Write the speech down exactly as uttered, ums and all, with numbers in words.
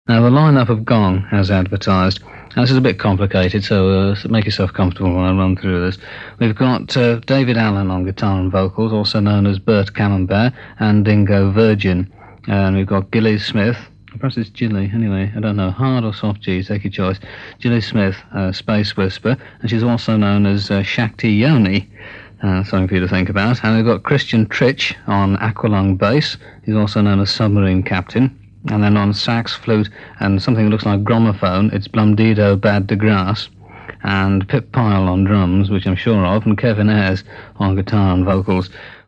Now, the lineup of Gong, as advertised, and this is a bit complicated, so uh, make yourself comfortable when I run through this. We've got uh, David Allen on guitar and vocals, also known as Bert Camembert, and Dingo Virgin. And we've got Gilly Smith, perhaps it's Gilly, anyway, I don't know, hard or soft G, take your choice. Gilly Smith, uh, Space Whisper, and she's also known as uh, Shakti Yoni. Uh, something for you to think about. And we've got Christian Trich on Aqualung bass. He's also known as Submarine Captain. And then on sax, flute, and something that looks like gramophone, it's Blumdido Bad de Grace. And Pip Pyle on drums, which I'm sure of, and Kevin Ayres on guitar and vocals.